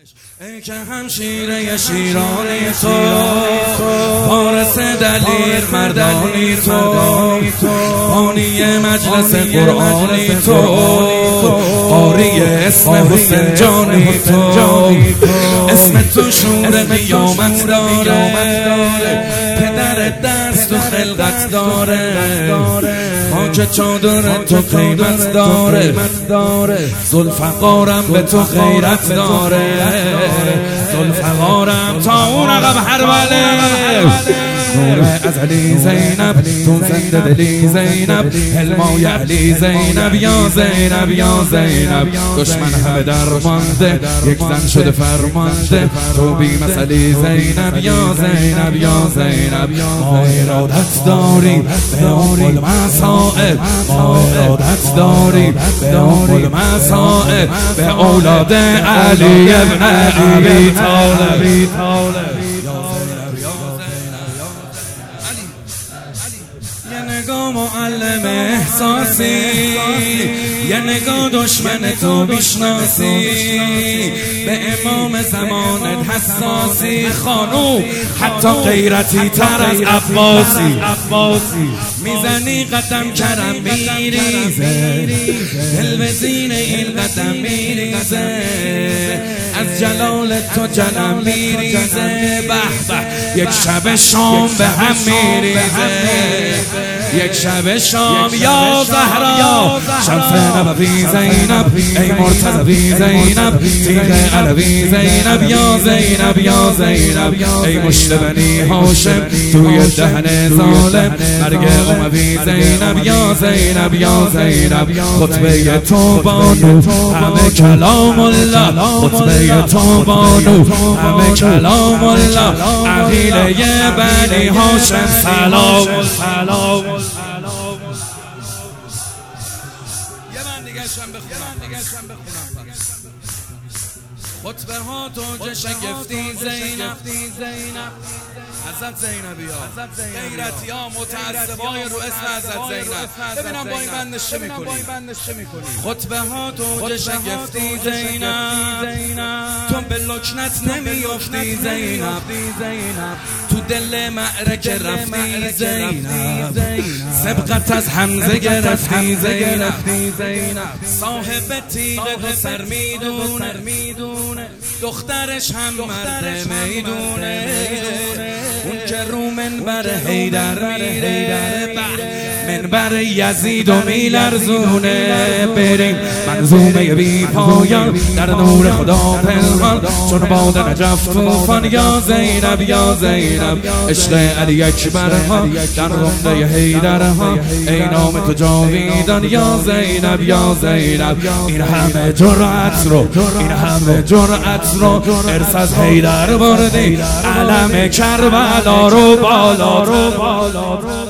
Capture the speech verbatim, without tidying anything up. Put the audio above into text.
ای که همشیره شیرانی تو، فارس دلیر مردانی تو، بانی مجلس قرآنی تو، قاری اسم حسین جانی تو، اسم تو شور قیامت داره، پدر دست تو خلقت داره، خاک چادر تو قیمت داره، ذوالفقارم به تو غیرت داره، ذوالفقارم تا اون عقب هربله، نور ازلی زینب تو زنده دلی زینب، حلمای علی زینب یا زینب یا زینب، دشمن همه درمانده یک زن شده فرمانده، تو بی مثلی زینب یا زینب یا زینب، ما ارادت داریم به ام المصائب، ما ارادت داریم به ام المصائب، به اولاد علی ابن ابی طالب. یه نگاه معلم احساسی، یه نگاه دشمن تو بیشناسی، به امام زمانت حساسی، خانوم حتی غیرتی تر از عباسی، میزنی قدم کرم میریزه، دل به زین این قدم میریزه، از جلال تو جلم میریزه، به به یک شب شام به هم میریزه، یک شب شام یا زهرا شمس نبوی زینب، ای مرتضوی زینب، تیغ علوی زینب یا زینب یا زینب، ای مشت بنی هاشم توی دهن ظالم، مرگ اموی زینب یا زینب یا زینب، خطبه تو بانو همه کلام الله، خطبه تو بانو همه کلام الله، عقیله بنی هاشم سلام سلام. یه من دیگه شم بخونم خطبه ها تو شگفتی زینب، حضرت زینبی ها غیرتی ها متعصبای رو اسم حضرت زینب، ببینم با این بندش چه میکنی. خطبه ها تو شگفتی زینب، تو به لکنت نمیافتی زینب، تو دل معرکه رفتی زینب، سبقت از حمزه گرفتی زینب، صاحب تیغ و سر میدونه، دخترش هم مرد میدونه، اون که رو منبر حیدر میره، منبر یزید و میلرزونه، بریم منظومه بی پایان در نور خدا پنهان، چون باد نجف طوفان یا زینب یا زینب، عشق علی اکبر ها در رمده حیدر ها، ای نام تو جاویدان یا زینب یا زینب، این همه جرأت رو این همه جرأت رو ارث از حیدر بردی، علم کربلا رو بالا رو بالا رو